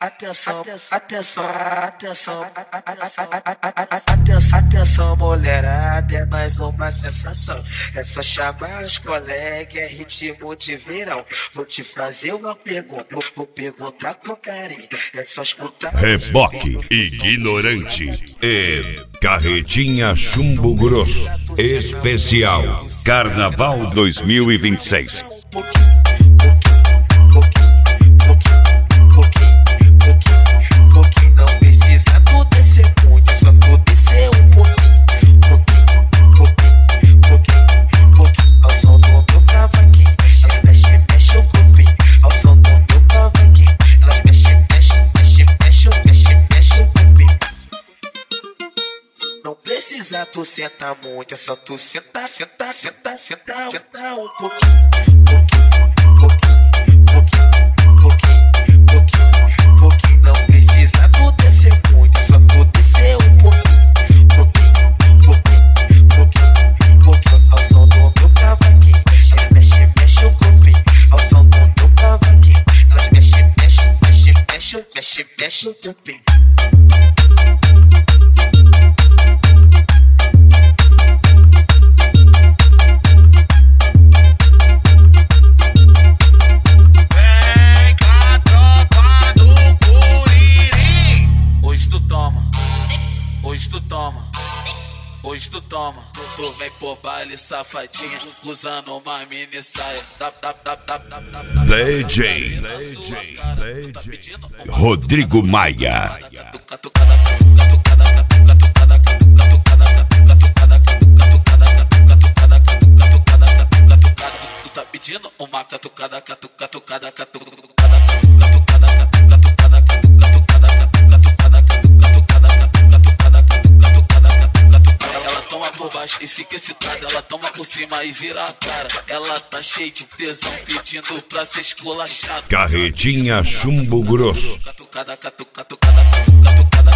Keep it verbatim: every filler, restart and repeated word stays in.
Atenção, atenção, atenção, atenção, atenção, mulherada, é mais uma sensação. É só chamar os colegas, é ritmo de verão. Vou te fazer uma pergunta, vou perguntar com carinho. É só escutar. Reboque ignorante e Carretinha Chumbo Grosso especial Carnaval dois mil e vinte e seis. Não precisa tu sentar muito, é só tu sentar, sentar, sentar, sentar, sentar um pouquinho, pouquinho, pouquinho, pouquinho, pouquinho, pouquinho. Não precisa tu descer muito, é só tu descer um pouquinho, pouquinho, pouquinho, pouquinho, pouquinho. Ao som do meu cavaquinho, mexe, mexe, mexe o corpinho. Ao som do meu cavaquinho, elas mexe, mexe, mexe, mexe, mexe, mexe o corpinho. Hoje tu toma, hoje tu toma. Tu vem por baile safadinha, usando uma mini saia. D J Rodrigo Maia. Tu tá pedindo uma catucada, catucada, catucada. E fica excitada, ela toma por cima e vira a cara. Ela tá cheia de tesão, pedindo pra ser esculachada. Carretinha Chumbo Grosso. Catucada, catucada, catucada, catucada.